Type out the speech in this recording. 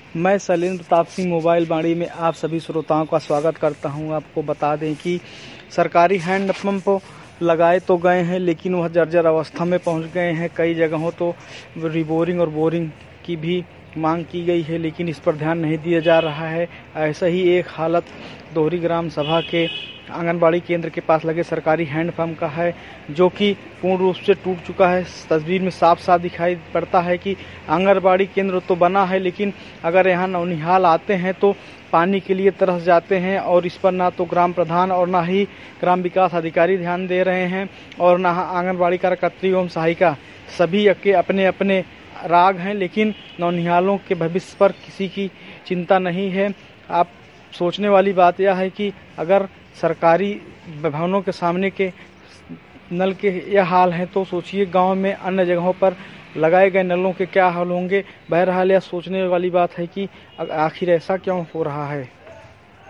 मैं शैलेंद्र प्रताप सिंह मोबाइल बाड़ी में आप सभी श्रोताओं का स्वागत करता हूं। आपको बता दें कि सरकारी हैंडपंप लगाए तो गए हैं, लेकिन वह जर्जर अवस्था में पहुंच गए हैं। कई जगहों तो रिबोरिंग और बोरिंग की भी मांग की गई है, लेकिन इस पर ध्यान नहीं दिया जा रहा है। ऐसा ही एक हालत दोहरी ग्राम सभा के आंगनबाड़ी केंद्र के पास लगे सरकारी हैंडपंप का है, जो कि पूर्ण रूप से टूट चुका है। तस्वीर में साफ साफ दिखाई पड़ता है कि आंगनबाड़ी केंद्र तो बना है, लेकिन अगर यहाँ नौनिहाल आते हैं तो पानी के लिए तरस जाते हैं, और इस पर ना तो ग्राम प्रधान और ना ही ग्राम विकास अधिकारी ध्यान दे रहे हैं, और ना आंगनबाड़ी कार्यकर्त्री एवं सहायिका। सभी के अपने अपने राग हैं, लेकिन नौनिहालों के भविष्य पर किसी की चिंता नहीं है। आप सोचने वाली बात यह है कि अगर सरकारी भवनों के सामने के नल के यह हाल है, तो सोचिए गांव में अन्य जगहों पर लगाए गए नलों के क्या हाल होंगे। बहरहाल यह सोचने वाली बात है कि आखिर ऐसा क्यों हो रहा है।